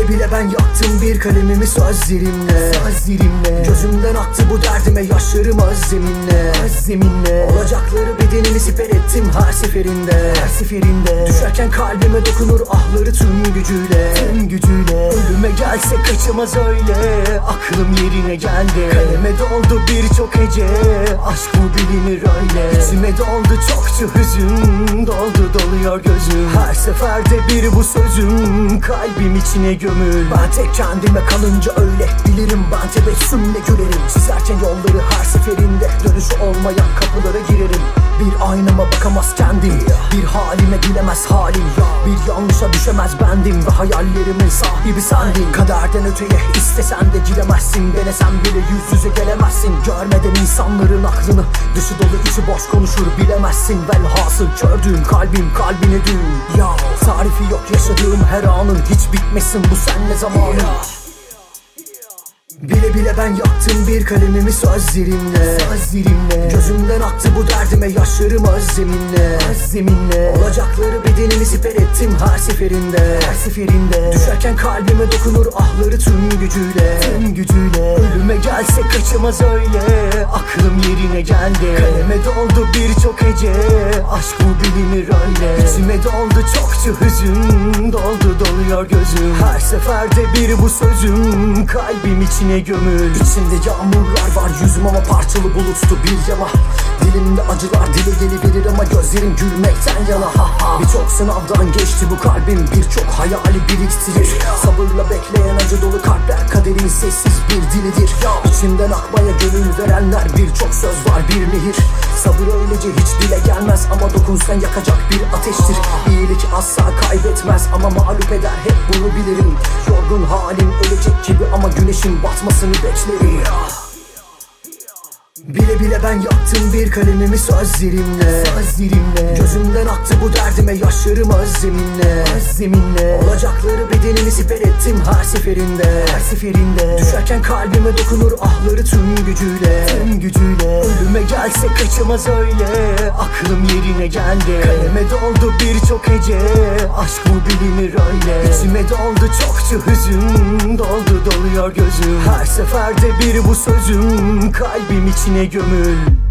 Bile bile ben yaktım bir kalemimi sözlerimle. Gözümden aktı bu derdime yaşlarım zeminle. Olacakları bedenimi siper ettim her seferinde. Düşerken kalbime dokunur ahları tüm gücüyle. Ölüme gelse kaçamaz öyle. Aklım yerine geldi. Kaleme doldu birçok hece. Aşk bu bilinir öyle. İçime doldu çokça hüzün. Doluyor gözüm. Her seferde bir bu sözüm. Kalbim içine gömül. Ben tek kendime kalınca öyle bilirim. Ben tebessümle gülerim. Çizerken yolları her seferinde. Dönüşü olmayan kapılara girerim. Bir aynama bakamaz kendim. Bir halime gülemez halim. Bir yanlışa düşemez bendim. Ve hayallerimin sahibi sendin. Kaderden öteye istesen de giremezsin. Denesen bile yüz yüze gelemezsin. Görmeden insanların aklını. Dışı dolu içi boş konuşur bilemezsin. Velhasıl kördüğüm kalbim kalbine dün. Ya tarifi yok yaşadığım her anın. Hiç bitmesin bu senle zamanın. Bile bile ben yaktım bir kalemimi sözlerimle. Gözümden aktı bu derdime yaşlarım zeminle. Olacakları bedenimi siper ettim her seferinde. Düşerken kalbime dokunur ahları tüm gücüyle. Ölüme gelse kaçamaz öyle. Aklım yerine geldi. Kaleme doldu birçok hece. Aşk bu bilinir öyle. İçime doldu çokça hüzün. Doluyor gözüm. Her seferde bir bu sözüm. Kalbim içine gömül. İçimde yağmurlar var yüzüm ama parçalı buluttu bir yana. Dilimde acılar dile gelebilir ama gözlerim gülmekten yana. Birçok sınavdan geçti bu kalbim. Birçok hayali biriktirir. Sabırla bekleyen acı dolu kalpler kaderin sessiz bir dilidir. İçimden akmaya gönül verenler birçok söz var bir nehir. Sabır öylece hiç dile gelmez ama dokunsan yakacak bir ateştir. İyilik asla kaybetmez ama mağlup eder hep bunu bilirim. Yorgun halim ölecek gibi ama güneşin batmasını beklerim. Bile bile ben yaktım bir kalemimi sözlerimle. Gözümden aktı bu derdime yaşlarım zeminle. Olacakları bedenimi siper ettim her seferinde. Düşerken kalbime dokunur ahları tüm gücüyle. Ölüme gelse kaçamaz öyle. Aklım yerine geldi. Kaleme doldu birçok hece. Aşk bu bilinir öyle. İçime doldu çokça hüzün. Doluyor gözüm. Her seferde bir bu sözüm. Kalbim içine gömül.